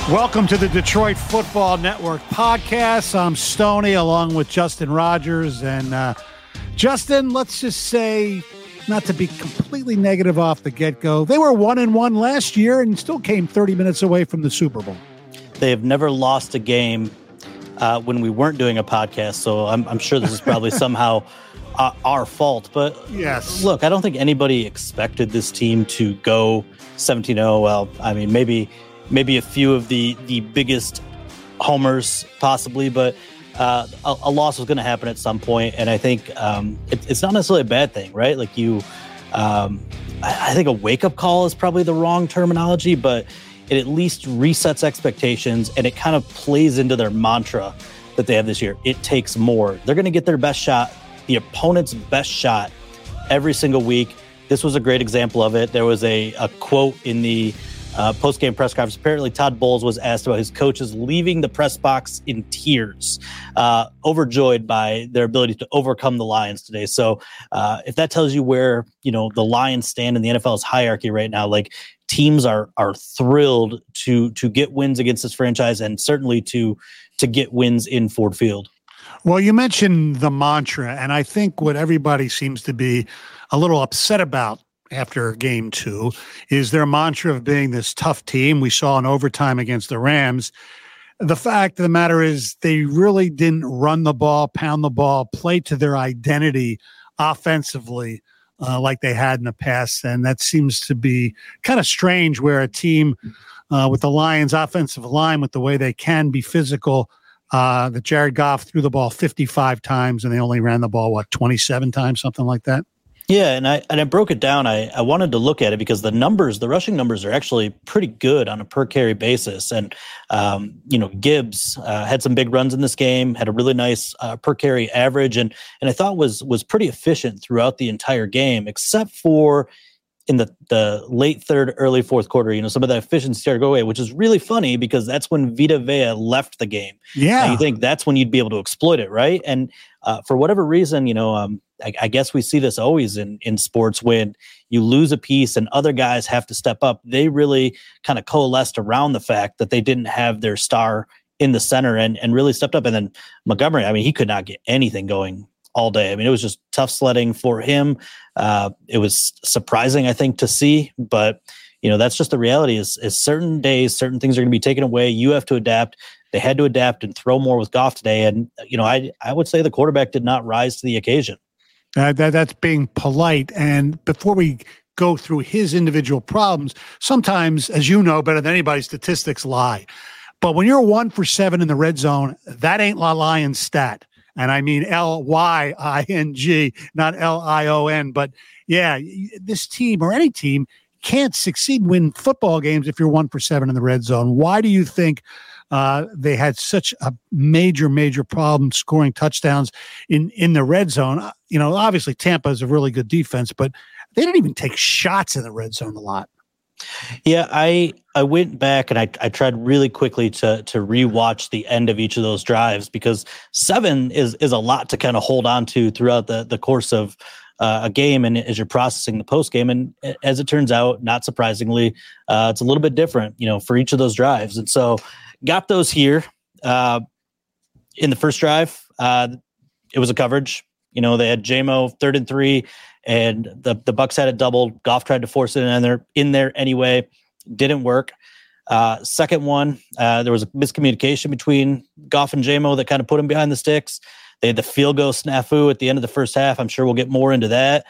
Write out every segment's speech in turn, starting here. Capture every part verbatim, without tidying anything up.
Welcome to the Detroit Football Network podcast. I'm Stoney along with Justin Rogers. And uh, Justin, let's just say, not to be completely negative off the get-go, they were one and one last year and still came thirty minutes away from the Super Bowl. They have never lost a game uh, when we weren't doing a podcast, so I'm, I'm sure this is probably somehow uh, our fault. But yes, look, I don't think anybody expected this team to go seventeen oh. Well, I mean, maybe maybe a few of the, the biggest homers possibly, but uh, a, a loss was going to happen at some point, and I think um, it, it's not necessarily a bad thing, right? Like you, um, I, I think a wake-up call is probably the wrong terminology, but it at least resets expectations, and it kind of plays into their mantra that they have this year. It takes more. They're going to get their best shot, the opponent's best shot, every single week. This was a great example of it. There was a, a quote in the uh, post-game press conference. Apparently, Todd Bowles was asked about his coaches leaving the press box in tears, uh, overjoyed by their ability to overcome the Lions today. So uh, if that tells you where, you know, the Lions stand in the N F L's hierarchy right now, like, teams are are thrilled to to get wins against this franchise, and certainly to to get wins in Ford Field. Well, you mentioned the mantra, and I think what everybody seems to be a little upset about after game two is their mantra of being this tough team. We saw in overtime against the Rams. The fact of the matter is they really didn't run the ball, pound the ball, play to their identity offensively uh, like they had in the past. And that seems to be kind of strange where a team uh, with the Lions offensive line, with the way they can be physical, uh, that Jared Goff threw the ball fifty-five times and they only ran the ball, what, twenty-seven times, something like that? Yeah, and I and I broke it down. I, I wanted to look at it because the numbers, the rushing numbers are actually pretty good on a per carry basis. And, um, you know, Gibbs uh, had some big runs in this game, had a really nice uh, per carry average, and and I thought was was pretty efficient throughout the entire game, except for in the, the late third, early fourth quarter. You know, some of that efficiency started to go away, which is really funny because that's when Vita Vea left the game. Yeah. And you think that's when you'd be able to exploit it, right? And uh, for whatever reason, you know, um, I, I guess we see this always in, in sports when you lose a piece and other guys have to step up. They really kind of coalesced around the fact that they didn't have their star in the center and, and really stepped up. And then Montgomery, I mean, he could not get anything going all day. I mean, it was just tough sledding for him. Uh, it was surprising, I think, to see, but you know, that's just the reality is, is certain days, certain things are going to be taken away. You have to adapt. They had to adapt and throw more with Goff today. And, you know, I, I would say the quarterback did not rise to the occasion. Uh, that, that's being polite. And before we go through his individual problems, sometimes, as you know better than anybody, statistics lie. But when you're one for seven in the red zone, that ain't La Lion's stat. And I mean L Y I N G, not L I O N. But yeah, this team or any team can't succeed, win football games if you're one for seven in the red zone. Why do you think uh, they had such a major, major problem scoring touchdowns in, in the red zone? You know, obviously Tampa is a really good defense, but they didn't even take shots in the red zone a lot. Yeah, I I went back and I I tried really quickly to to rewatch the end of each of those drives because seven is is a lot to kind of hold on to throughout the the course of uh, a game and as you're processing the post game. And as it turns out, not surprisingly, uh, it's a little bit different, you know, for each of those drives. And so got those here uh, in the first drive. Uh, it was a coverage. You know, they had J M O third and three. And the, the Bucs had it doubled. Goff tried to force it in there, in there anyway. Didn't work. Uh, second one, uh, there was a miscommunication between Goff and J M O that kind of put him behind the sticks. They had the field goal snafu at the end of the first half. I'm sure we'll get more into that.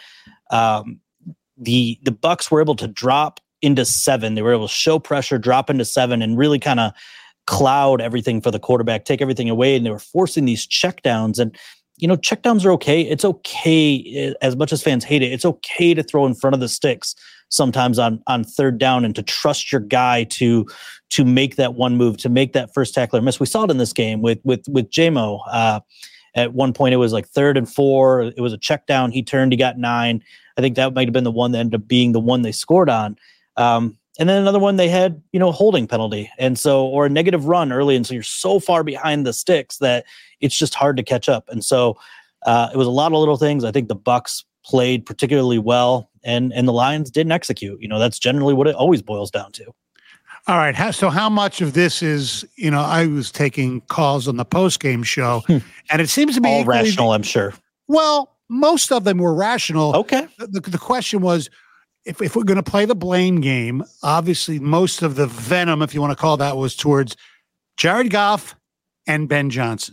Um, the the Bucs were able to drop into seven. They were able to show pressure, drop into seven, and really kind of cloud everything for the quarterback, take everything away. And they were forcing these checkdowns. And you know, checkdowns are okay. It's okay, as much as fans hate it, it's okay to throw in front of the sticks sometimes on on third down and to trust your guy to to make that one move, to make that first tackler miss. We saw it in this game with with with J M O. Uh, at one point, it was like third and four. It was a check down. He turned. He got nine. I think that might have been the one that ended up being the one they scored on. Um, and then another one they had, you know, holding penalty. And so, or a negative run early. And so you're so far behind the sticks that it's just hard to catch up. And so uh, it was a lot of little things. I think the Bucs played particularly well and, and the Lions didn't execute. You know, that's generally what it always boils down to. All right. How, so how much of this is, you know, I was taking calls on the post-game show, and it seems to be all equally, rational, I'm sure. Well, most of them were rational. Okay. The, the question was, if, if we're going to play the blame game, obviously most of the venom, if you want to call that, was towards Jared Goff and Ben Johnson.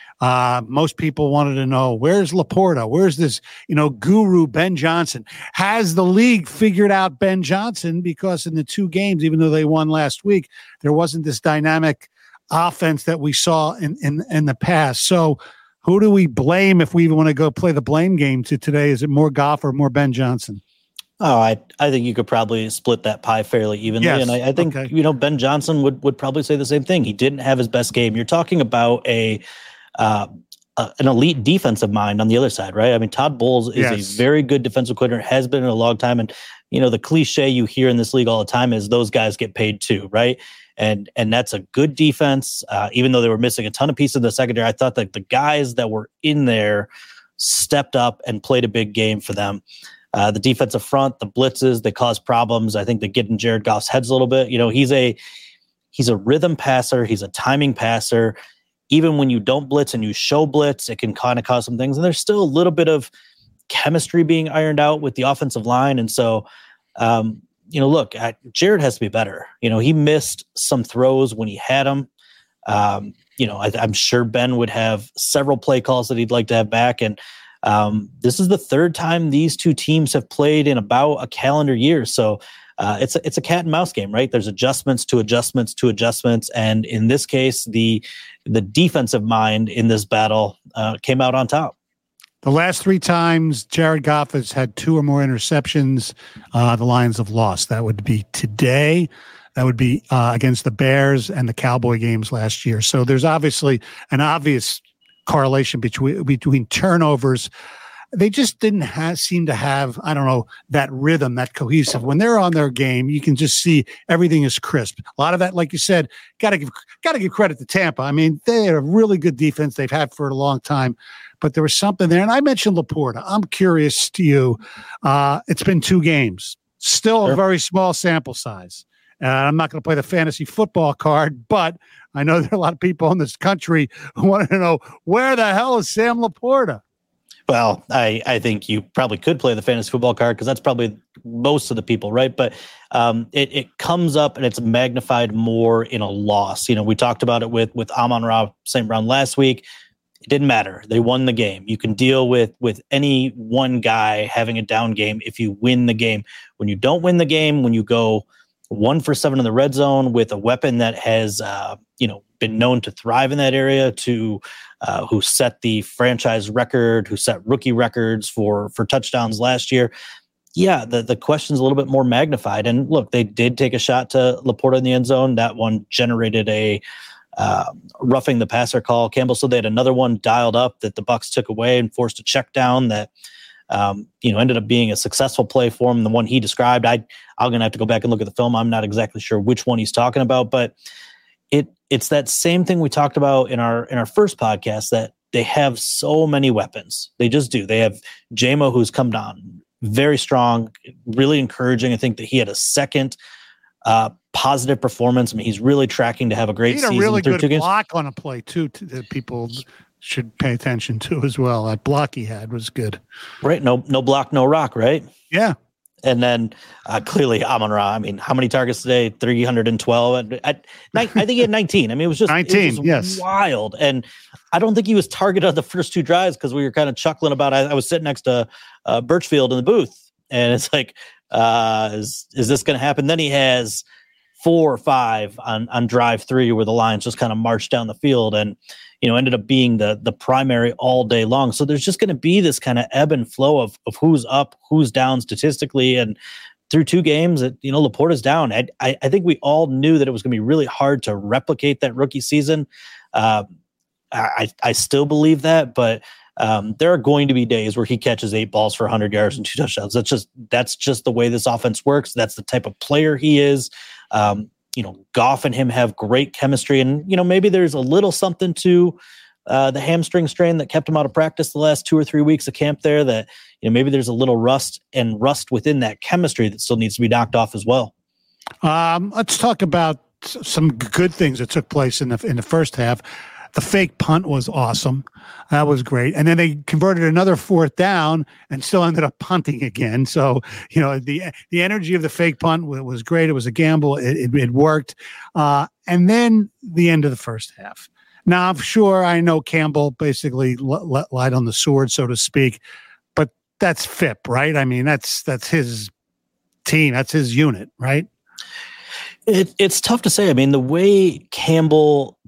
Uh, most people wanted to know, where's Laporta? Where's this, you know, guru Ben Johnson? Has the league figured out Ben Johnson? Because in the two games, even though they won last week, there wasn't this dynamic offense that we saw in, in, in the past. So who do we blame if we even want to go play the blame game to today? Is it more Goff or more Ben Johnson? Oh, I I think you could probably split that pie fairly evenly. Yes. And I, I think, Okay. you know, Ben Johnson would, would probably say the same thing. He didn't have his best game. You're talking about a uh, uh, an elite defensive mind on the other side, right? I mean, Todd Bowles is Yes. a very good defensive coordinator, has been in a long time. And, you know, the cliche you hear in this league all the time is those guys get paid too, right? And and that's a good defense. Uh, even though they were missing a ton of pieces in the secondary, I thought that the guys that were in there stepped up and played a big game for them. Uh, the defensive front, the blitzes, they cause problems. I think they get in Jared Goff's heads a little bit. You know, he's a he's a rhythm passer. He's a timing passer. Even when you don't blitz and you show blitz, it can kind of cause some things. And there's still a little bit of chemistry being ironed out with the offensive line. And so, um, you know, look, I, Jared has to be better. You know, he missed some throws when he had them. Um, you know, I, I'm sure Ben would have several play calls that he'd like to have back. And um, this is the third time these two teams have played in about a calendar year. So uh, it's a, it's a cat and mouse game, right? There's adjustments to adjustments to adjustments. And in this case, the the defensive mind in this battle uh, came out on top. The last three times Jared Goff has had two or more interceptions, uh, the Lions have lost. That would be today. That would be uh, against the Bears and the Cowboy games last year. So there's obviously an obvious correlation between between turnovers. They just didn't have, seem to have, I don't know, that rhythm, that cohesive. When they're on their game, you can just see everything is crisp. A lot of that, like you said, got to give got to give credit to Tampa. I mean, they had a really good defense they've had for a long time, but there was something there. And I mentioned Laporta. I'm curious to you. Uh, it's been two games, still Sure. a very small sample size. Uh, I'm not going to play the fantasy football card, but I know there are a lot of people in this country who want to know, where the hell is Sam Laporta? Well, I, I think you probably could play the fantasy football card because that's probably most of the people, right? But um, it, it comes up and it's magnified more in a loss. You know, we talked about it with with Amon-Ra Saint Brown last week. It didn't matter. They won the game. You can deal with with any one guy having a down game if you win the game. When you don't win the game, when you go one for seven in the red zone with a weapon that has, uh, you know, been known to thrive in that area, to uh, who set the franchise record, who set rookie records for for touchdowns last year. Yeah, the, the question's a little bit more magnified. And look, they did take a shot to Laporta in the end zone. That one generated a uh, roughing the passer call. Campbell said they had another one dialed up that the Bucs took away and forced a check down that Um, you know, ended up being a successful play for him. The one he described, I, I'm going to have to go back and look at the film. I'm not exactly sure which one he's talking about, but it it's that same thing we talked about in our in our first podcast, that they have so many weapons. They just do. They have J-Mo, who's come down very strong, really encouraging. I think that he had a second uh, positive performance. I mean, he's really tracking to have a great He had season. a really through good two block on a play too, to, that people should pay attention to as well. That block he had was good. Right? No, no block, no rock. Right? Yeah. And then uh, clearly Amon-Ra. I mean, how many targets today? three hundred twelve. At, at, I think he had nineteen. I mean, it was just nineteen. It was Yes, wild. And I don't think he was targeted on the first two drives because we were kind of chuckling about. I, I was sitting next to uh, Birchfield in the booth, and it's like, uh, is is this going to happen? Then he has four or five on on drive three where the Lions just kind of marched down the field and, you know, ended up being the the primary all day long. So there's just going to be this kind of ebb and flow of of who's up, who's down statistically. And through two games, it, you know, Laporta's down. I, I I think we all knew that it was going to be really hard to replicate that rookie season. Uh, I I still believe that, but um, there are going to be days where he catches eight balls for one hundred yards and two touchdowns. That's just that's just the way this offense works. That's the type of player he is. Um, you know, Goff and him have great chemistry, and you know, maybe there's a little something to uh, the hamstring strain that kept him out of practice the last two or three weeks of camp there. That, you know, maybe there's a little rust and rust within that chemistry that still needs to be knocked off as well. Um, let's talk about some good things that took place in the in the first half. The fake punt was awesome. That was great. And then they converted another fourth down and still ended up punting again. So, you know, the the energy of the fake punt was great. It was a gamble. It, it, it worked. Uh, and then the end of the first half. Now, I'm sure I know Campbell basically l- l- lied on the sword, so to speak, but that's F I P, right? I mean, that's that's his team. That's his unit, right? It, it's tough to say. I mean, the way Campbell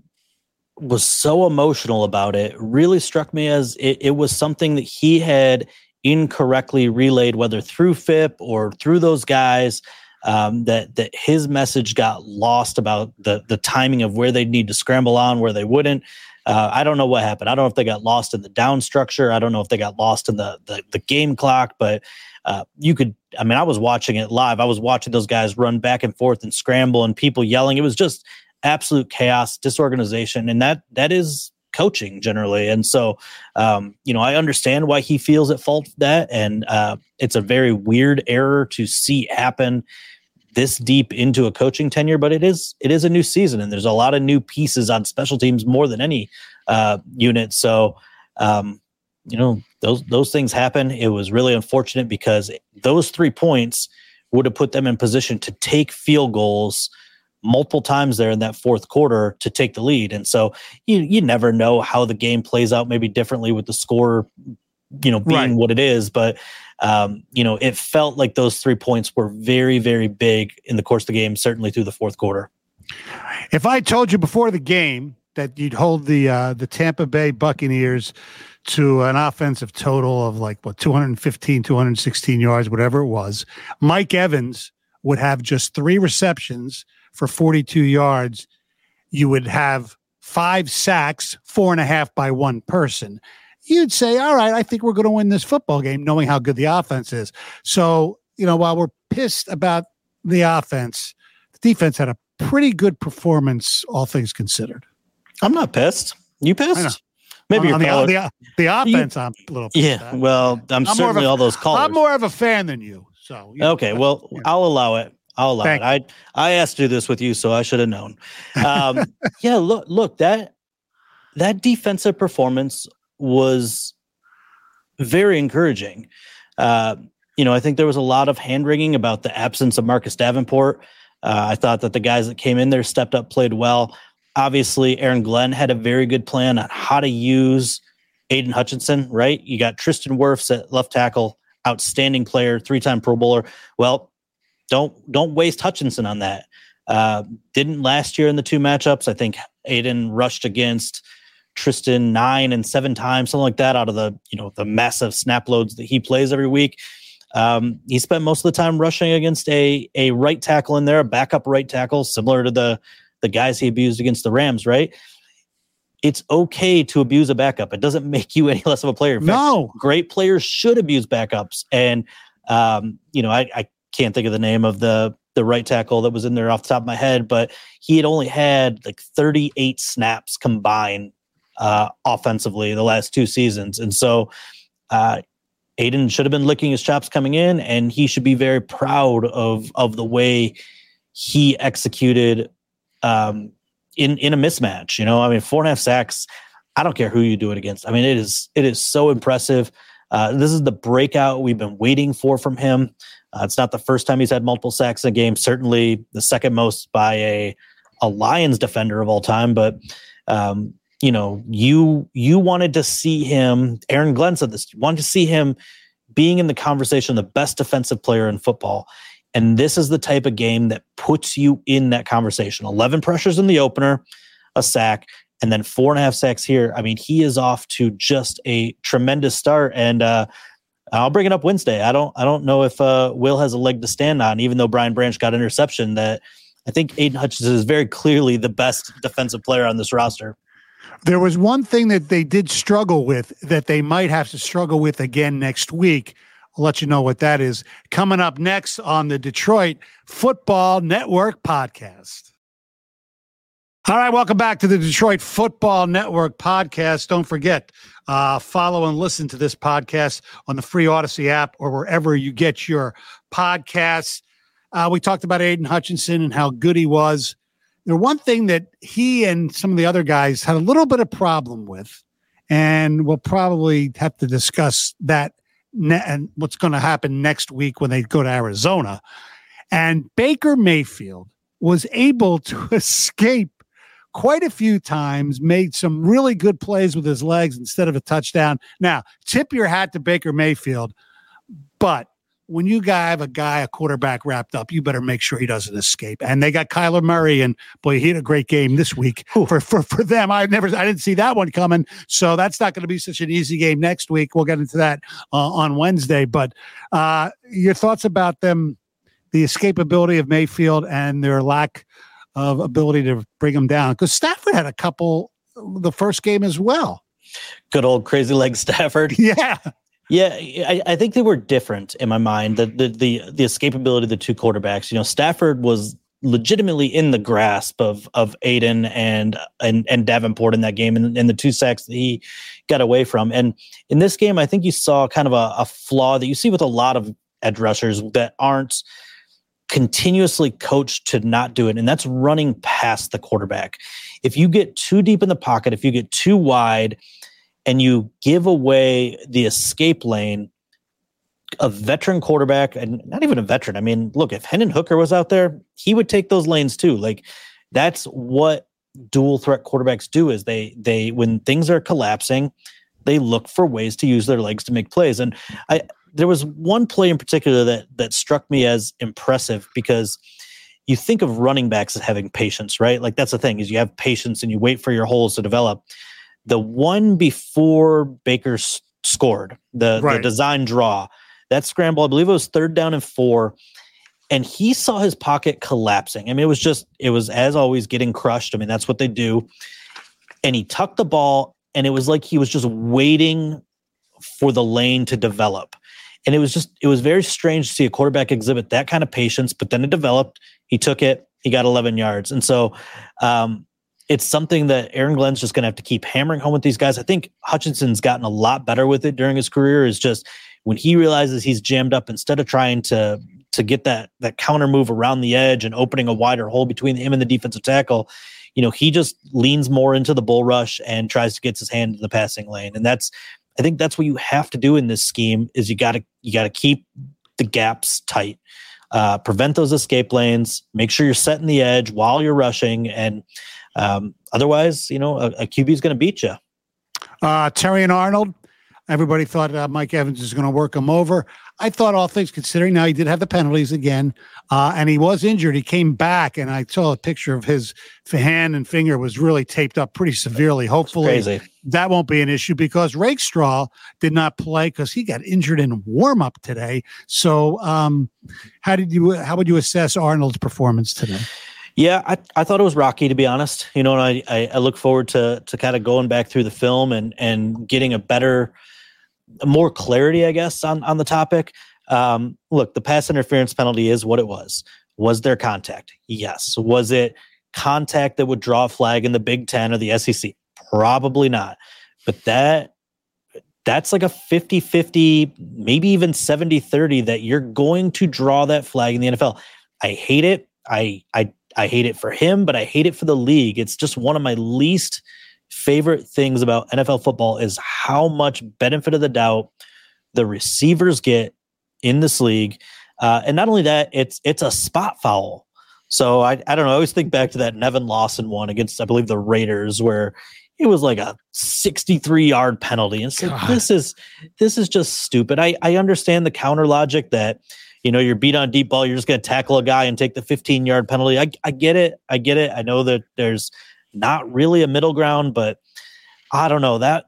was so emotional about it really struck me as it, it was something that he had incorrectly relayed, whether through F I P or through those guys, um, that that his message got lost about the the timing of where they'd need to scramble on, where they wouldn't. Uh, I don't know what happened. I don't know if they got lost in the down structure. I don't know if they got lost in the the, the game clock, but uh, you could, I mean, I was watching it live. I was watching those guys run back and forth and scramble and people yelling. It was just absolute chaos, disorganization. And that, that is coaching generally. And so, um, you know, I understand why he feels at fault for that. And uh, it's a very weird error to see happen this deep into a coaching tenure, but it is, it is a new season and there's a lot of new pieces on special teams more than any uh, unit. So, um, you know, those, those things happen. It was really unfortunate because those three points would have put them in position to take field goals multiple times there in that fourth quarter to take the lead. And so you, you never know how the game plays out, maybe differently with the score, you know, being right. what it is. But, um, you know, it felt like those three points were very, very big in the course of the game, certainly through the fourth quarter. If I told you before the game that you'd hold the, uh, the Tampa Bay Buccaneers to an offensive total of like, what, two hundred fifteen, two hundred sixteen yards, whatever it was, Mike Evans would have just three receptions for forty-two yards, you would have five sacks, four and a half by one person. You'd say, all right, I think we're going to win this football game, knowing how good the offense is. So, you know, while we're pissed about the offense, the defense had a pretty good performance, all things considered. I'm not pissed. You pissed? Maybe on, you're on the, the, the offense, you, I'm a little pissed Yeah, at. well, I'm, I'm certainly a, all those callers. I'm more of a fan than you. So you Okay, know, well, you know. I'll allow it. I'll allow Thank it. I I asked to do this with you, so I should have known. Um, yeah, look, look that that defensive performance was very encouraging. Uh, you know, I think there was a lot of hand wringing about the absence of Marcus Davenport. Uh, I thought that the guys that came in there stepped up, played well. Obviously, Aaron Glenn had a very good plan on how to use Aiden Hutchinson. Right, you got Tristan Wirfs at left tackle, outstanding player, three-time Pro Bowler. Well. Don't don't waste Hutchinson on that. Uh, didn't last year in the two matchups. I think Aiden rushed against Tristan nine and seven times, something like that, out of the you know the massive snap loads that he plays every week. Um, he spent most of the time rushing against a a right tackle in there, a backup right tackle, similar to the the guys he abused against the Rams. Right? It's okay to abuse a backup. It doesn't make you any less of a player. In fact, no, great players should abuse backups. And um, you know, I. I can't think of the name of the the right tackle that was in there off the top of my head, but he had only had like thirty-eight snaps combined uh, offensively the last two seasons. And so uh, Aiden should have been licking his chops coming in, and he should be very proud of of the way he executed um, in, in a mismatch. You know, I mean, four and a half sacks, I don't care who you do it against. I mean, it is it is so impressive. Uh, this is the breakout we've been waiting for from him. Uh, it's not the first time he's had multiple sacks in a game, certainly the second most by a a Lions defender of all time. But, um, you know, you you wanted to see him, Aaron Glenn said this, you wanted to see him being in the conversation, the best defensive player in football. And this is the type of game that puts you in that conversation. eleven pressures in the opener, a sack, and then four and a half sacks here. I mean, he is off to just a tremendous start. And, uh, I'll bring it up Wednesday. I don't I don't know if uh, Will has a leg to stand on, even though Brian Branch got interception. That I think Aiden Hutchinson is very clearly the best defensive player on this roster. There was one thing that they did struggle with that they might have to struggle with again next week. I'll let you know what that is. Coming up next on the Detroit Football Network podcast. All right, welcome back to the Detroit Football Network podcast. Don't forget, uh, follow and listen to this podcast on the free Odyssey app or wherever you get your podcasts. Uh, we talked about Aiden Hutchinson and how good he was. The one thing that he and some of the other guys had a little bit of problem with, and we'll probably have to discuss that ne- and what's going to happen next week when they go to Arizona. And Baker Mayfield was able to escape quite a few times, made some really good plays with his legs instead of a touchdown. Now, tip your hat to Baker Mayfield, but when you have a guy, a quarterback wrapped up, you better make sure he doesn't escape. And they got Kyler Murray, and boy, he had a great game this week for, for, for them. I never, I didn't see that one coming. So that's not going to be such an easy game next week. We'll get into that uh, on Wednesday, but uh, your thoughts about them, the escapability of Mayfield and their lack of ability to bring them down, because Stafford had a couple the first game as well. Good old crazy leg Stafford. Yeah. Yeah, I, I think they were different in my mind. The, the the the escapability of the two quarterbacks. You know, Stafford was legitimately in the grasp of of Aiden and and and Davenport in that game, and, and the two sacks that he got away from. And in this game, I think you saw kind of a, a flaw that you see with a lot of edge rushers that aren't continuously coached to not do it, and that's running past the quarterback. If you get too deep in the pocket, if you get too wide, and you give away the escape lane, a veteran quarterback, and not even a veteran. I mean, look, if Hendon Hooker was out there, he would take those lanes too. Like, that's what dual threat quarterbacks do, is they, they, when things are collapsing, they look for ways to use their legs to make plays. And I, there was one play in particular that, that struck me as impressive, because you think of running backs as having patience, right? Like, that's the thing, is you have patience and you wait for your holes to develop. The one before Baker s- scored, the, right. the design draw, that scramble, I believe it was third down and four, and he saw his pocket collapsing. I mean, it was just, it was, as always, getting crushed. I mean, that's what they do. And he tucked the ball, and it was like he was just waiting for the lane to develop. And it was just, it was very strange to see a quarterback exhibit that kind of patience, but then it developed. He took it, he got eleven yards. And so, um, it's something that Aaron Glenn's just going to have to keep hammering home with these guys. I think Hutchinson's gotten a lot better with it during his career, is just when he realizes he's jammed up, instead of trying to to get that that counter move around the edge and opening a wider hole between him and the defensive tackle, you know, he just leans more into the bull rush and tries to get his hand in the passing lane. And that's, I think that's what you have to do in this scheme, is you got to you got to keep the gaps tight, uh, prevent those escape lanes, make sure you're setting the edge while you're rushing, and Um, otherwise, you know, a, a Q B is going to beat you. Uh, Terry and Arnold, everybody thought uh, Mike Evans is going to work him over. I thought, all things considering, now he did have the penalties again, uh, and he was injured. He came back, and I saw a picture of his hand and finger was really taped up pretty severely. Hopefully that won't be an issue, because Rakestraw did not play because he got injured in warm up today. So um, how did you, how would you assess Arnold's performance today? Yeah, I, I thought it was rocky, to be honest. You know, and I, I, I look forward to to kind of going back through the film and and getting a better, more clarity, I guess, on, on the topic. Um, look, the pass interference penalty is what it was. Was there contact? Yes. Was it contact that would draw a flag in the Big Ten or the S E C? Probably not. But that that's like a fifty-fifty, maybe even seventy thirty that you're going to draw that flag in the N F L. I hate it. I I I hate it for him, but I hate it for the league. It's just one of my least favorite things about N F L football, is how much benefit of the doubt the receivers get in this league. Uh, and not only that, it's it's a spot foul. So I, I don't know. I always think back to that Nevin Lawson one against, I believe, the Raiders, where it was like a sixty-three yard penalty. And so this is this is just stupid. I, I understand the counter logic that, you know, you're beat on deep ball, you're just going to tackle a guy and take the fifteen yard penalty. I, I get it. I get it. I know that there's not really a middle ground, but I don't know, that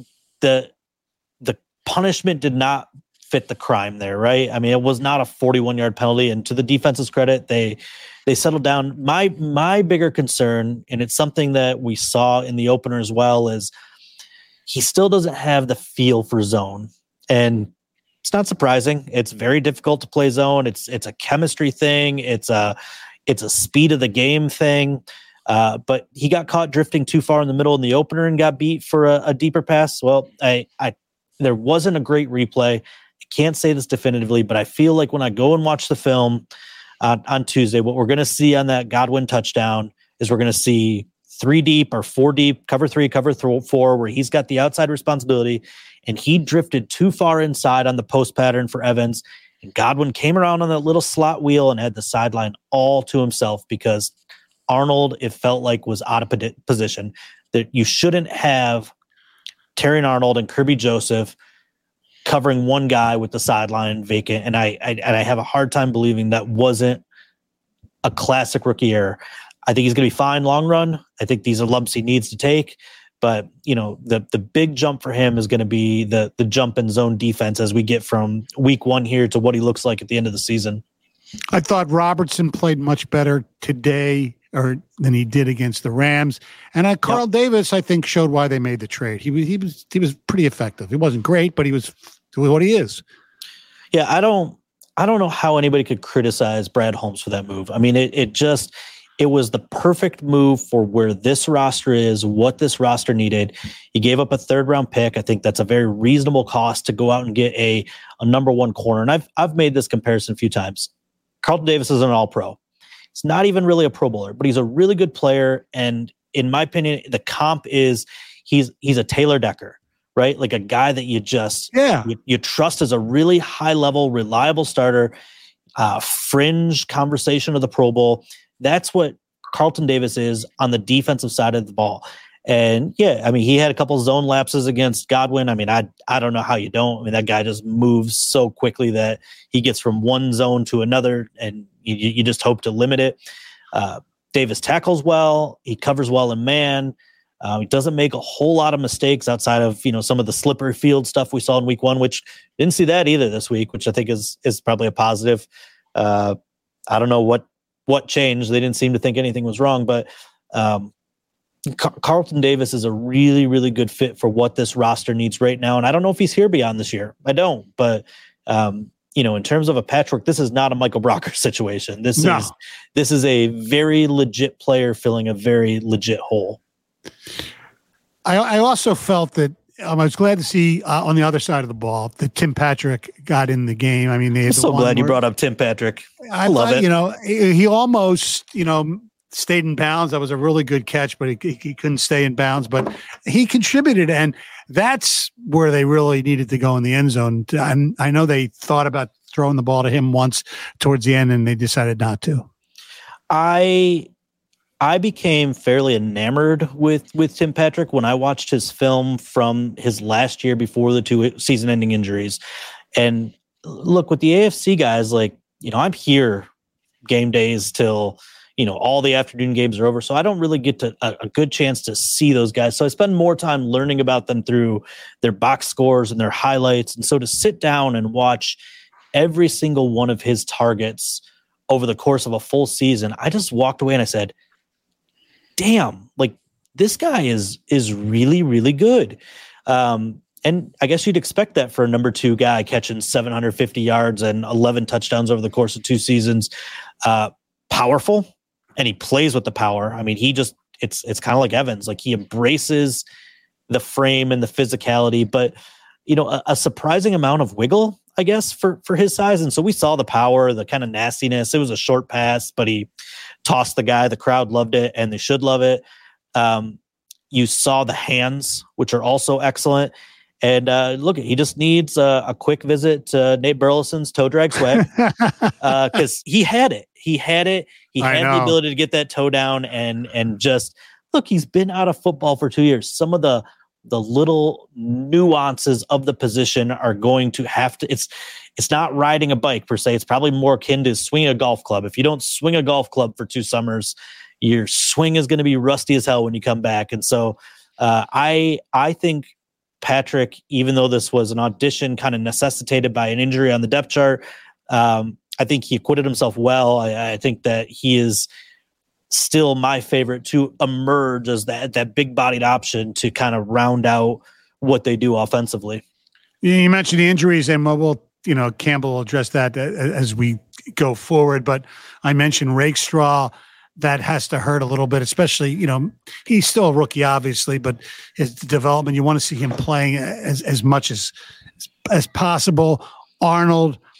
the the punishment did not fit the crime there, right? I mean, it was not a forty-one yard penalty, and to the defense's credit, they they settled down. My my bigger concern, and it's something that we saw in the opener as well, is he still doesn't have the feel for zone. And it's not surprising. It's very difficult to play zone. It's it's a chemistry thing. It's a it's a speed of the game thing. Uh, but he got caught drifting too far in the middle in the opener and got beat for a, a deeper pass. Well, I I there wasn't a great replay. I can't say this definitively, but I feel like when I go and watch the film, on, on Tuesday. What we're going to see on that Godwin touchdown is we're going to see three deep or four deep, cover three, cover th- four, where he's got the outside responsibility, and he drifted too far inside on the post pattern for Evans. And Godwin came around on that little slot wheel and had the sideline all to himself because Arnold, it felt like, was out of position. That you shouldn't have Terrion Arnold and Kirby Joseph covering one guy with the sideline vacant. And I, I and I have a hard time believing that wasn't a classic rookie error. I think he's going to be fine long run. I think these are lumps he needs to take. But, you know, the the big jump for him is going to be the the jump in zone defense as we get from week one here to what he looks like at the end of the season. I thought Robertson played much better today or than he did against the Rams. And uh, Carl yep. Davis, I think, showed why they made the trade. He was he was he was pretty effective. He wasn't great, but he was what he is. Yeah, I don't I don't know how anybody could criticize Brad Holmes for that move. I mean, it it just it was the perfect move for where this roster is, what this roster needed. He gave up a third round pick. I think that's a very reasonable cost to go out and get a, a number one corner. And I've I've made this comparison a few times. Carlton Davis is an all-pro. He's not even really a Pro Bowler, but he's a really good player. And in my opinion, the comp is he's he's a Taylor Decker, right? Like a guy that you just yeah. you, you trust as a really high-level, reliable starter, uh, fringe conversation of the Pro Bowl. That's what Carlton Davis is on the defensive side of the ball. And yeah, I mean, he had a couple zone lapses against Godwin. I mean, I I don't know how you don't. I mean, that guy just moves so quickly that he gets from one zone to another, and you, you just hope to limit it. Uh, Davis tackles well. He covers well in man. Uh, he doesn't make a whole lot of mistakes outside of, you know, some of the slippery field stuff we saw in week one, which didn't see that either this week, which I think is is probably a positive. Uh, I don't know what what changed. They didn't seem to think anything was wrong, but um, Car- Carlton Davis is a really, really good fit for what this roster needs right now. And I don't know if he's here beyond this year. I don't, but um, you know, in terms of a patchwork, this is not a Michael Brocker situation. This no. is, this is a very legit player filling a very legit hole. I, I also felt that um, I was glad to see uh, on the other side of the ball that Tim Patrick got in the game. I mean, they had I'm so the glad you brought up Tim Patrick. I, I love thought, it. You know, he, he almost, you know, stayed in bounds. That was a really good catch, but he, he couldn't stay in bounds. But he contributed, and that's where they really needed to go in the end zone. And I know they thought about throwing the ball to him once towards the end, and they decided not to. I. I became fairly enamored with, with Tim Patrick when I watched his film from his last year before the two season-ending injuries. And look, with the A F C guys, like, you know, I'm here game days till, you know, all the afternoon games are over. So I don't really get to a, a good chance to see those guys. So I spend more time learning about them through their box scores and their highlights. And so to sit down and watch every single one of his targets over the course of a full season, I just walked away and I said, damn, like this guy is is really, really good. Um, and I guess you'd expect that for a number two guy catching seven hundred fifty yards and eleven touchdowns over the course of two seasons. Uh, powerful, and he plays with the power. I mean, he just, it's it's kind of like Evans. Like he embraces the frame and the physicality, but, you know, a, a surprising amount of wiggle, I guess, for, for his size. And so we saw the power, the kind of nastiness. It was a short pass, but he tossed the guy. The crowd loved it, and they should love it. Um, you saw the hands, which are also excellent. And uh, look, he just needs uh, a quick visit to Nate Burleson's toe drag swag because uh, he had it. He had it. He had the ability to get that toe down and and just look. He's been out of football for two years. Some of the the little nuances of the position are going to have to, it's, it's not riding a bike per se. It's probably more akin to swinging a golf club. If you don't swing a golf club for two summers, your swing is going to be rusty as hell when you come back. And so uh, I, I think Patrick, even though this was an audition kind of necessitated by an injury on the depth chart, um, I think he acquitted himself well. I, I think that he is still my favorite to emerge as that that big-bodied option to kind of round out what they do offensively. You mentioned the injuries, and we'll, you know, Campbell will address that as we go forward. But I mentioned Rakestraw. That has to hurt a little bit, especially, you know, he's still a rookie, obviously, but his development, you want to see him playing as, as much as as possible. Arnold,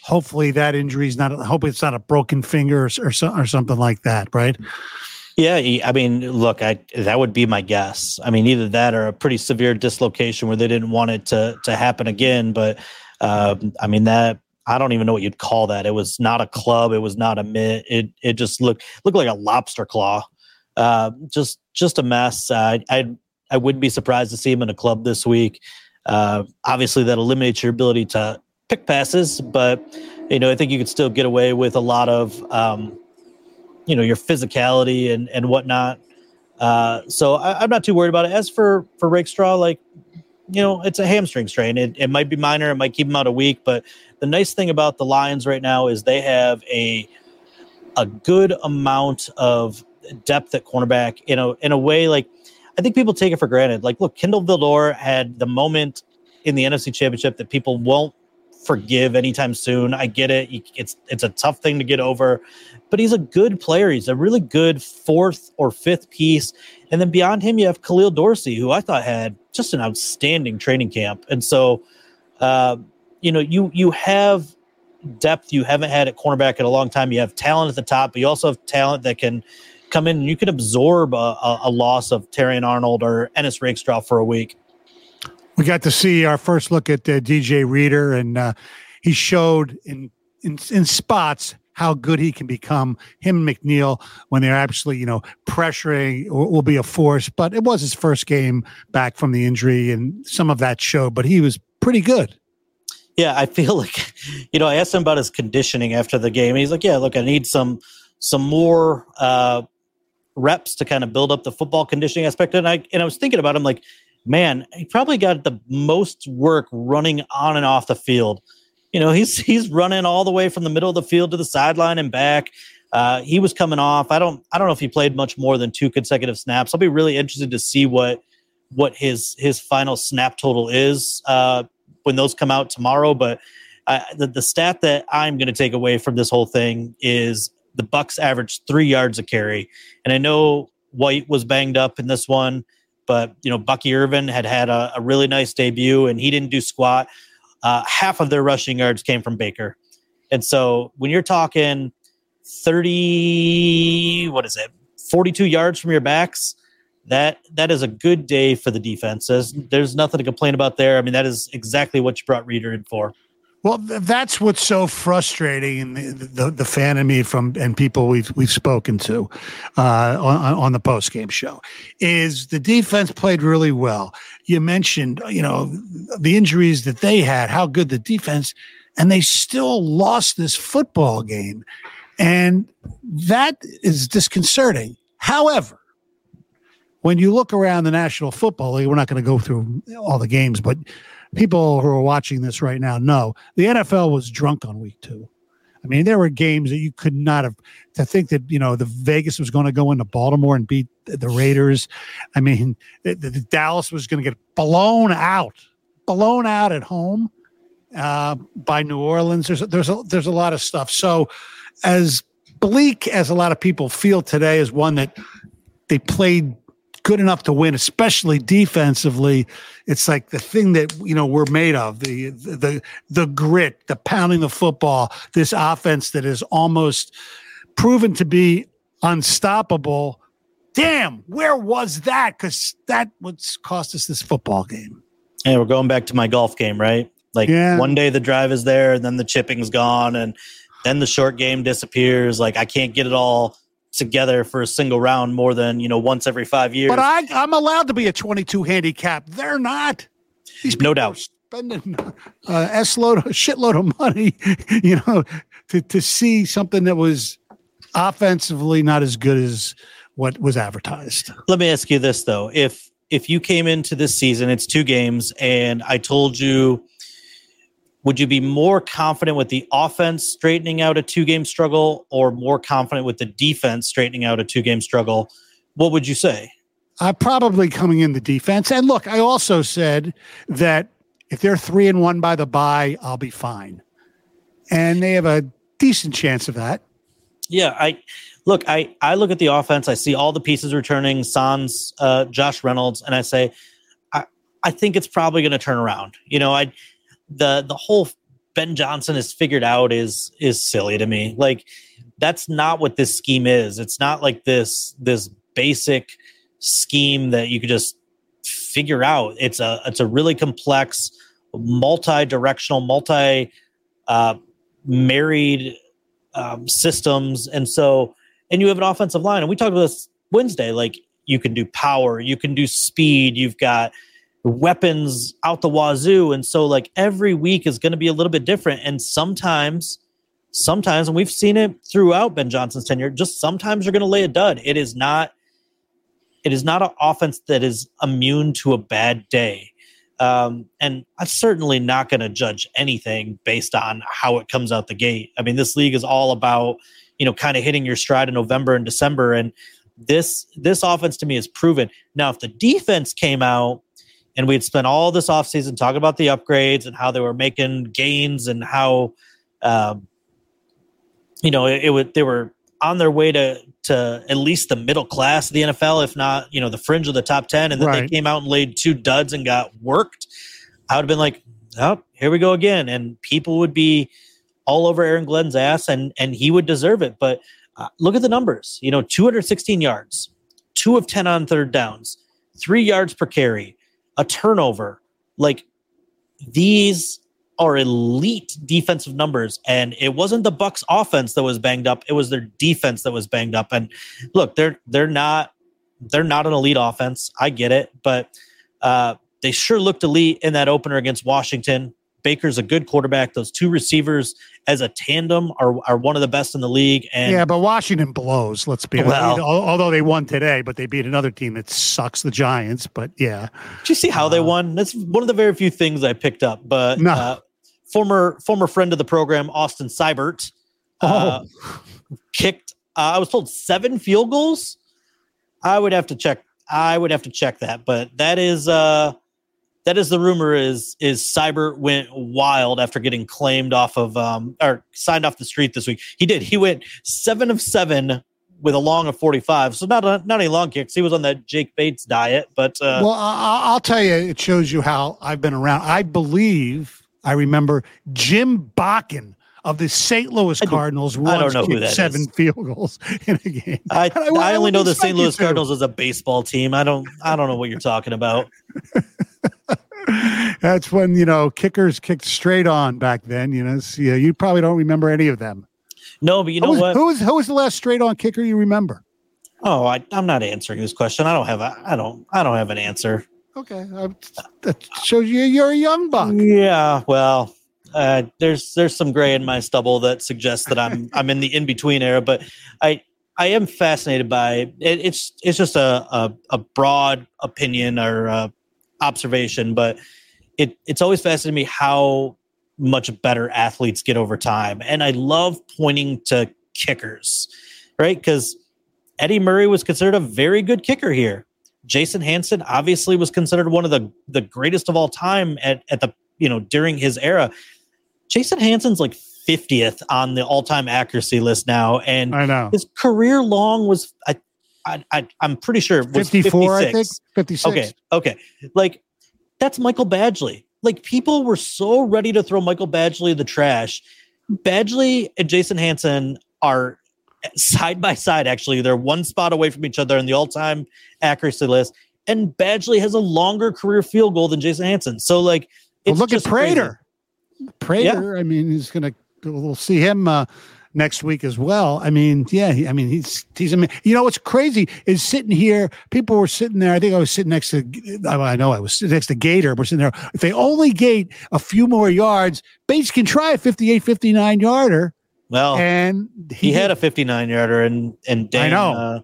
hopefully that injury is not, hopefully it's not a broken finger or, or, so, or something like that, right? Yeah, I mean, look, I that would be my guess. I mean, either that or a pretty severe dislocation where they didn't want it to to happen again. But um, I mean, that I don't even know what you'd call that. It was not a club. It was not a mitt. It it just looked looked like a lobster claw. Uh, just just a mess. Uh, I I wouldn't be surprised to see him in a club this week. Uh, obviously, that eliminates your ability to pick passes, but you know, I think you could still get away with a lot of. Um, you know, your physicality and, and whatnot. Uh, so I, I'm not too worried about it. As for, for Rakestraw, like, you know, it's a hamstring strain. It, it might be minor. It might keep him out a week. But the nice thing about the Lions right now is they have a a good amount of depth at cornerback in a, in a way, like, I think people take it for granted. Like, look, Kindle Vildor had the moment in the N F C Championship that people won't forgive anytime soon. I get it. It's it's a tough thing to get over, but he's a good player. He's a really good fourth or fifth piece. And then beyond him, you have Khalil Dorsey, who I thought had just an outstanding training camp. And so, uh, you know, you you have depth you haven't had at cornerback in a long time. You have talent at the top, but you also have talent that can come in and you can absorb a, a, a loss of Terrion Arnold or Ennis Rakestraw for a week. We got to see our first look at uh, D J Reader, and uh, he showed in, in in spots how good he can become. Him and McNeil, when they're actually, you know, pressuring, will, will be a force. But it was his first game back from the injury, and some of that showed. But he was pretty good. Yeah, I feel like, you know, I asked him about his conditioning after the game. He's like, yeah, look, I need some some more uh, reps to kind of build up the football conditioning aspect. And I and I was thinking about him like, man, he probably got the most work running on and off the field. You know, he's he's running all the way from the middle of the field to the sideline and back. Uh, he was coming off. I don't I don't know if he played much more than two consecutive snaps. I'll be really interested to see what what his his final snap total is uh, when those come out tomorrow. But uh, the the stat that I'm going to take away from this whole thing is the Bucs averaged three yards a carry, and I know White was banged up in this one. But, you know, Bucky Irvin had had a, a really nice debut, and he didn't do squat. Uh, half of their rushing yards came from Baker. And so when you're talking thirty, what is it, forty-two yards from your backs, that that is a good day for the defense. There's, there's nothing to complain about there. I mean, that is exactly what you brought Reader in for. Well, that's what's so frustrating, and the, the the fan in me from and people we've we've spoken to uh, on on the post game show is the defense played really well. You mentioned, you know, the injuries that they had, how good the defense, and they still lost this football game, and that is disconcerting. However, when you look around the National Football League, we're not going to go through all the games, but people who are watching this right now know the N F L was drunk on week two. I mean, there were games that you could not have to think that, you know, the Vegas was going to go into Baltimore and beat the Raiders. I mean, the, the Dallas was going to get blown out, blown out at home uh, by New Orleans. There's, there's, a, there's a lot of stuff. So as bleak as a lot of people feel today is one that they played good enough to win, especially defensively. It's like the thing that, you know, we're made of, the the the grit, the pounding the football, this offense that is almost proven to be unstoppable. Damn, where was that? Because that would cost us this football game. And we're going back to my golf game, right? Like yeah. One day the drive is there, and then the chipping's gone, and then the short game disappears. Like I can't get it all together for a single round more than, you know, once every five years. But I, I'm allowed to be a twenty-two handicap. They're not. These no doubt. Spending uh, S load, a shitload of money, you know, to, to see something that was offensively not as good as what was advertised. Let me ask you this, though. If if you came into this season, it's two games, and I told you, would you be more confident with the offense straightening out a two-game struggle or more confident with the defense straightening out a two-game struggle? What would you say? I'm probably coming in the defense. And look, I also said that if they're three and one by the bye, I'll be fine. And they have a decent chance of that. Yeah, I look, I, I look at the offense. I see all the pieces returning, Sans, uh, Josh Reynolds, and I say, I, I think it's probably going to turn around. You know, I – The the whole Ben Johnson has figured out is is silly to me. Like, that's not what this scheme is. It's not like this this basic scheme that you could just figure out. It's a it's a really complex, multi-directional, multi uh, married um, systems, and so and you have an offensive line. And we talked about this Wednesday. Like, you can do power, you can do speed, you've got weapons out the wazoo, and so like every week is going to be a little bit different. And sometimes, sometimes, and we've seen it throughout Ben Johnson's tenure, just sometimes you're going to lay a dud. It is not. It is not an offense that is immune to a bad day. Um, and I'm certainly not going to judge anything based on how it comes out the gate. I mean, this league is all about, you know, kind of hitting your stride in November and December. And this, this offense to me is proven. Now, if the defense came out and we'd spent all this offseason talking about the upgrades and how they were making gains and how, um, you know, it, it would, they were on their way to, to at least the middle class of the N F L, if not, you know, the fringe of the top ten. And then right. they came out and laid two duds and got worked. I would have been like, oh, here we go again. And people would be all over Aaron Glenn's ass, and, and he would deserve it. But uh, look at the numbers, you know, two hundred sixteen yards, two of ten on third downs, three yards per carry, a turnover. Like, these are elite defensive numbers, and it wasn't the Bucs offense that was banged up. It was their defense that was banged up. And look, they're, they're not, they're not an elite offense. I get it, but uh, they sure looked elite in that opener against Washington. Baker's a good quarterback. Those two receivers as a tandem are, are one of the best in the league. And yeah, but Washington blows, let's be honest. Well, although they won today, but they beat another team that sucks, the Giants. But yeah. Did you see how uh, they won? That's one of the very few things I picked up. But no. uh, Former former friend of the program, Austin Seibert, uh, oh. kicked. Uh, I was told seven field goals. I would have to check. I would have to check that, but that is uh, that is the rumor. Is is Seibert went wild after getting claimed off of um, or signed off the street this week. He did. He went seven of seven with a long of forty-five. So not a, not any long kicks. He was on that Jake Bates diet. But uh, well, I, I'll tell you, it shows you how I've been around. I believe. I remember Jim Bakken of the Saint Louis Cardinals once kicked seven is. field goals in a game. I, I, I only know the Saint Louis Cardinals as a baseball team. I don't I don't know what you're talking about. That's when, you know, kickers kicked straight on back then. You know, so, yeah, you probably don't remember any of them. No, but you know who was, what? Who was who was the last straight on kicker you remember? Oh, I, I'm not answering this question. I don't have a I don't I don't have an answer. Okay, uh, that shows you you're a young buck. Yeah, well, uh, there's there's some gray in my stubble that suggests that I'm I'm in the in between era. But I I am fascinated by it. It's it's just a a, a broad opinion or uh, observation, but it it's always fascinated me how much better athletes get over time, and I love pointing to kickers, right? Because Eddie Murray was considered a very good kicker here. Jason Hanson obviously was considered one of the, the greatest of all time at, at the, you know, during his era. Jason Hanson's like fiftieth on the all-time accuracy list now. And I know his career long was, I, I, I I'm pretty sure was fifty-four, fifty-six. I think fifty-six. Okay. Okay. Like, that's Michael Badgley. Like, people were so ready to throw Michael Badgley in the trash. Badgley and Jason Hanson are side by side, actually. They're one spot away from each other in the all-time accuracy list, and Badgley has a longer career field goal than Jason Hanson. So, like, it's well, look at Prater. Crazy. Prater, yeah. I mean, he's gonna. We'll see him uh, next week as well. I mean, yeah. He, I mean, he's he's. You know what's crazy is sitting here. People were sitting there. I think I was sitting next to. I know I was sitting next to Gator. We're sitting there. If they only gate a few more yards, Bates can try a fifty-eight, fifty-nine yarder. Well, and he, he had a fifty-nine yarder, and and Dan, I know. Uh,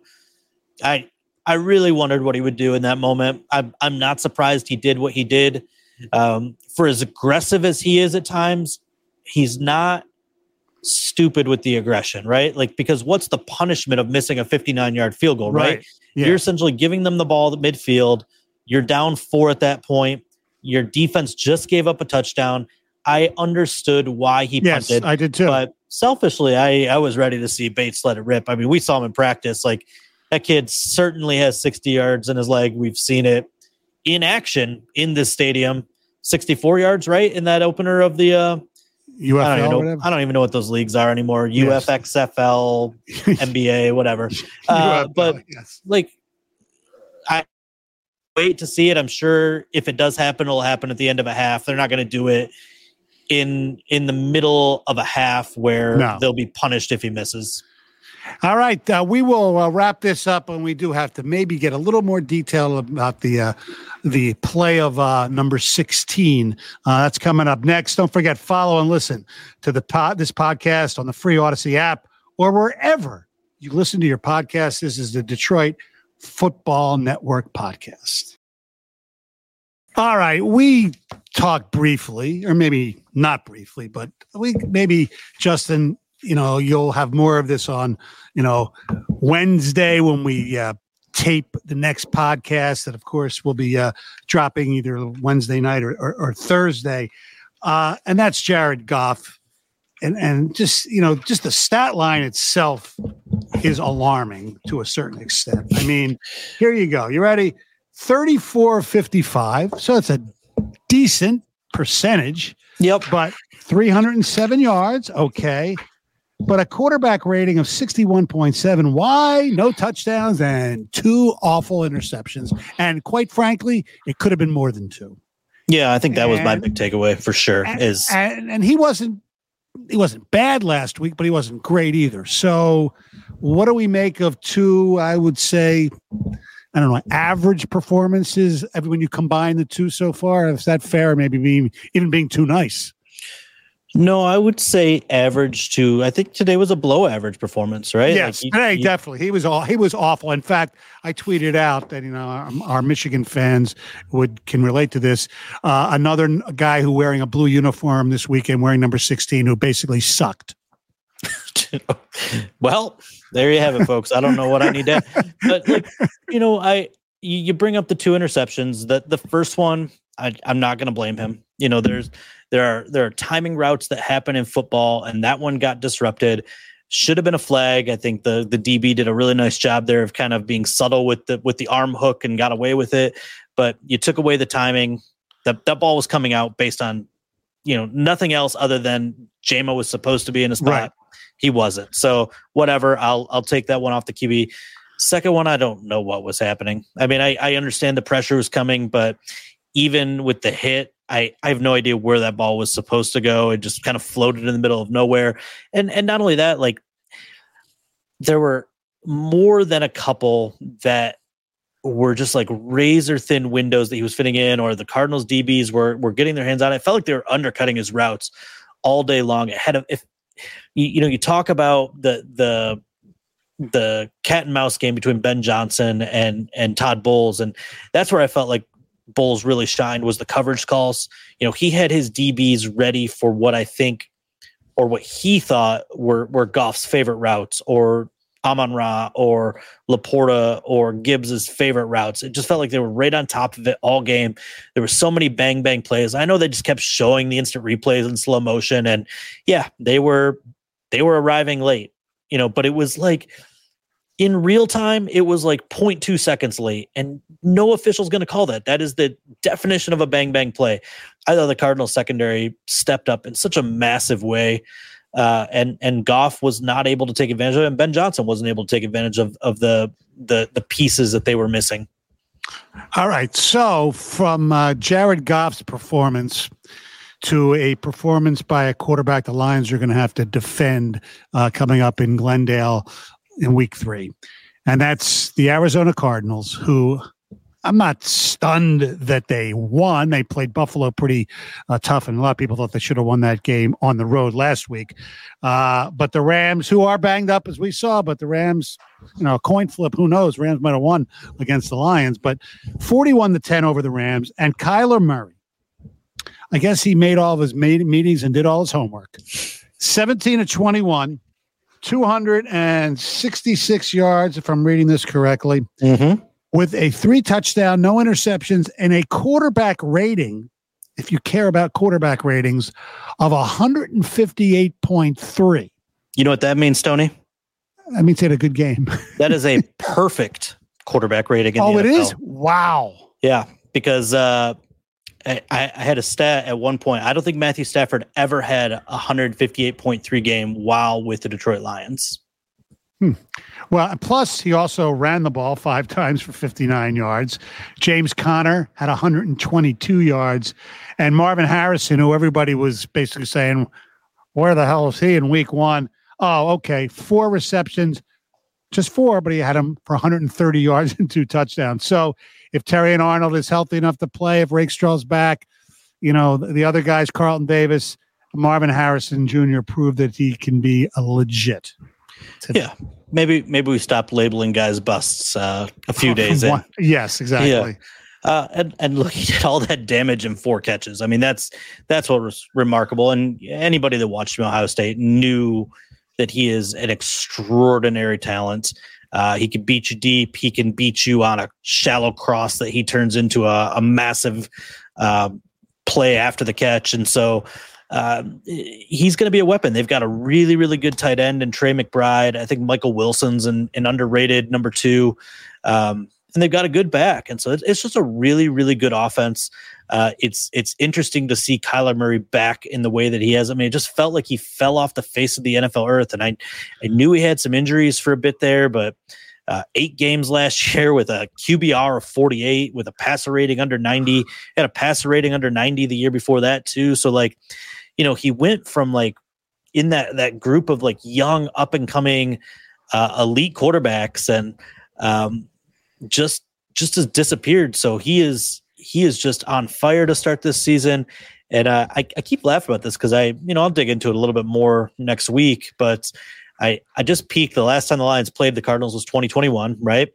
I I really wondered what he would do in that moment. I'm I'm not surprised he did what he did. Um, for as aggressive as he is at times, he's not stupid with the aggression, right? Like, because what's the punishment of missing a fifty-nine yard field goal, right? right? Yeah. You're essentially giving them the ball at midfield. You're down four at that point. Your defense just gave up a touchdown. I understood why he yes, punted. I did too. But selfishly, I, I was ready to see Bates let it rip. I mean, we saw him in practice. Like, that kid certainly has sixty yards in his leg. We've seen it in action in this stadium. sixty-four yards, right? In that opener of the uh, U F L I don't, or even know, whatever? I don't even know what those leagues are anymore. Yes. U F X F L, N B A, whatever. Uh, but yes. like, I wait to see it. I'm sure if it does happen, it'll happen at the end of a half. They're not going to do it in in the middle of a half where No. they'll be punished if he misses. All right, uh, we will uh, wrap this up, and we do have to maybe get a little more detail about the uh, the play of uh, number sixteen. Uh, that's coming up next. Don't forget, follow and listen to the pod, this podcast on the free Odyssey app or wherever you listen to your podcast. This is the Detroit Football Network podcast. All right, we talked briefly, or maybe not briefly, but we maybe, Justin, you know, you'll have more of this on, you know, Wednesday when we uh, tape the next podcast that, of course, will be uh, dropping either Wednesday night or, or, or Thursday. Uh, and that's Jared Goff. And, and just, you know, just the stat line itself is alarming to a certain extent. I mean, here you go. You ready? thirty-four fifty-five. So it's a decent percentage. Yep. But three hundred seven yards. Okay. But a quarterback rating of sixty-one point seven. Why? No touchdowns and two awful interceptions. And quite frankly, it could have been more than two. Yeah, I think that and, was my big takeaway for sure. And, is and, and he wasn't he wasn't bad last week, but he wasn't great either. So what do we make of two, I would say, I don't know, average performances when you combine the two so far? Is that fair? Maybe being, even being too nice. No, I would say average to, I think today was a below average performance, right? Yes, like he, today, he, definitely. He was all, he was awful. In fact, I tweeted out that, you know, our, our Michigan fans would can relate to this. Uh, another guy who wearing a blue uniform this weekend, wearing number sixteen, who basically sucked. Well, there you have it, folks. I don't know what I need to, but like, you know, I, you, you bring up the two interceptions. That the first one, I, I'm not going to blame him. You know, there's, There are there are timing routes that happen in football, and that one got disrupted. Should have been a flag. I think the the D B did a really nice job there of kind of being subtle with the with the arm hook and got away with it. But you took away the timing. That that ball was coming out based on, you know, nothing else other than J-Mo was supposed to be in a spot. Right. He wasn't. So whatever. I'll I'll take that one off the Q B. Second one, I don't know what was happening. I mean, I, I understand the pressure was coming, but even with the hit, I, I have no idea where that ball was supposed to go. It just kind of floated in the middle of nowhere. And and not only that, like there were more than a couple that were just like razor thin windows that he was fitting in, or the Cardinals D Bs were were getting their hands on it. It felt like they were undercutting his routes all day long. Ahead of if you, you know, you talk about the the the cat and mouse game between Ben Johnson and and Todd Bowles, and that's where I felt like Bowles really shined, was the coverage calls. You know, he had his D Bs ready for what I think, or what he thought were were Goff's favorite routes, or Amon-Ra, or Laporta, or Gibbs's favorite routes. It just felt like they were right on top of it all game. There were so many bang bang plays. I know they just kept showing the instant replays in slow motion, and yeah, they were they were arriving late. You know, but it was like, in real time, it was like zero point two seconds late, and no official's going to call that. That is the definition of a bang bang play. I thought the Cardinals secondary stepped up in such a massive way, uh, and and Goff was not able to take advantage of it, and Ben Johnson wasn't able to take advantage of of the the the pieces that they were missing. All right, so from uh, Jared Goff's performance to a performance by a quarterback the Lions are going to have to defend uh, coming up in Glendale in week three. And that's the Arizona Cardinals, who I'm not stunned that they won. They played Buffalo pretty uh, tough, and a lot of people thought they should have won that game on the road last week. Uh, but the Rams, who are banged up as we saw, but the Rams, you know, a coin flip, who knows? Rams might have won against the Lions, but forty-one to ten over the Rams. And Kyler Murray, I guess he made all of his meetings and did all his homework. seventeen to twenty-one. two hundred sixty-six yards, if I'm reading this correctly, mm-hmm. with a three touchdown, no interceptions, and a quarterback rating, if you care about quarterback ratings, of one fifty-eight point three. You know what that means, Tony? That means he had a good game. That is a perfect quarterback rating in oh, the it N F L. Is? Wow. Yeah, because uh, I, I had a stat at one point. I don't think Matthew Stafford ever had a one fifty-eight point three game while with the Detroit Lions. Hmm. Well, plus he also ran the ball five times for fifty-nine yards. James Conner had one hundred twenty-two yards. And Marvin Harrison, who everybody was basically saying, where the hell is he in week one? Oh, okay. Four receptions, just four, but he had him for one hundred thirty yards and two touchdowns. So if Terry and Arnold is healthy enough to play, if Rakestraw's back, you know, the other guys, Carlton Davis, Marvin Harrison Junior proved that he can be a legit. Today. Yeah. Maybe maybe we stop labeling guys busts uh, a few days in. Yes, exactly. Yeah. Uh, and, and look, he did all that damage in four catches. I mean, that's that's what was remarkable. And anybody that watched him at Ohio State knew that he is an extraordinary talent. Uh, he can beat you deep. He can beat you on a shallow cross that he turns into a, a massive uh, play after the catch. And so uh, he's going to be a weapon. They've got a really, really good tight end in Trey McBride. I think Michael Wilson's an, an underrated number two. Um, and they've got a good back. And so it's, it's just a really, really good offense. Uh, it's it's interesting to see Kyler Murray back in the way that he has. I mean, it just felt like he fell off the face of the N F L earth. And I, I knew he had some injuries for a bit there, but uh, eight games last year with a Q B R of forty-eight, with a passer rating under ninety, had a passer rating under ninety the year before that too. So like, you know, he went from like in that, that group of like young up and coming uh, elite quarterbacks and um, just, just has disappeared. So he is, He is just on fire to start this season. And uh, I, I keep laughing about this because I, you know, I'll dig into it a little bit more next week. But I, I just peeked. The last time the Lions played the Cardinals was twenty twenty-one, right?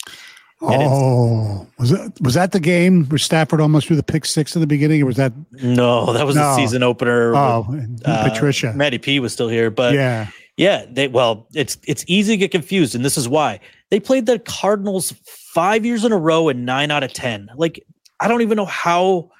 And oh, was that was that the game where Stafford almost threw the pick six at the beginning, or was that? No, that was no. the season opener. Oh, with, uh, Patricia, Matty P was still here, but yeah, yeah. They well, it's it's easy to get confused, and this is why they played the Cardinals five years in a row and nine out of ten. Like, I don't even know how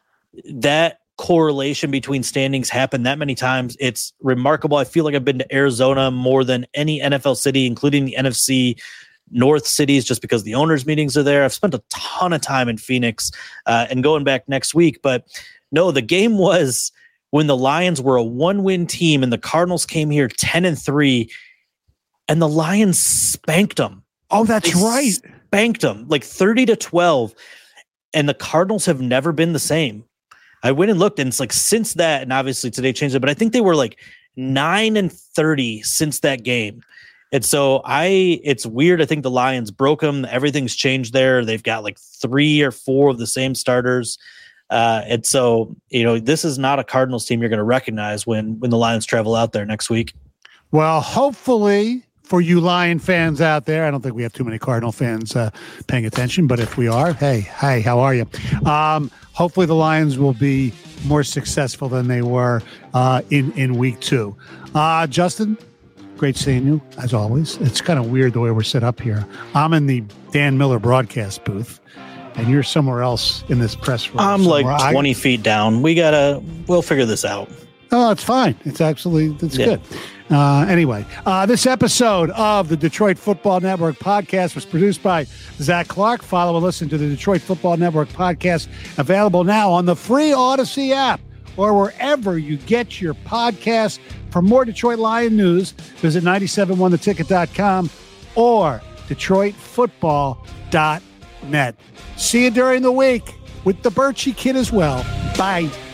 that correlation between standings happened that many times. It's remarkable. I feel like I've been to Arizona more than any N F L city, including the N F C North cities, just because the owners' meetings are there. I've spent a ton of time in Phoenix uh, and going back next week. But no, the game was when the Lions were a one-win team and the Cardinals came here ten and three, and the Lions spanked them. Oh, that's they right. Spanked them like thirty to twelve. And the Cardinals have never been the same. I went and looked, and it's like since that, and obviously today changed it, but I think they were like nine and thirty since that game. And so I, it's weird. I think the Lions broke them. Everything's changed there. They've got like three or four of the same starters. Uh, and so, you know, this is not a Cardinals team you're going to recognize when, when the Lions travel out there next week. Well, hopefully for you Lion fans out there, I don't think we have too many Cardinal fans uh, paying attention, but if we are, hey, hey, how are you? Um, hopefully the Lions will be more successful than they were uh, in, in week two. Uh, Justin, great seeing you, as always. It's kind of weird the way we're set up here. I'm in the Dan Miller broadcast booth, and you're somewhere else in this press room. I'm somewhere. like twenty I, feet down. We got to, we'll figure this out. Oh, it's fine. It's actually, it's yeah. good. Uh, anyway, uh, this episode of the Detroit Football Network podcast was produced by Zach Clark. Follow and listen to the Detroit Football Network podcast, available now on the free Odyssey app or wherever you get your podcasts. For more Detroit Lion news, visit nine seven one the ticket dot com or detroit football dot net. See you during the week with the Birchie Kid as well. Bye.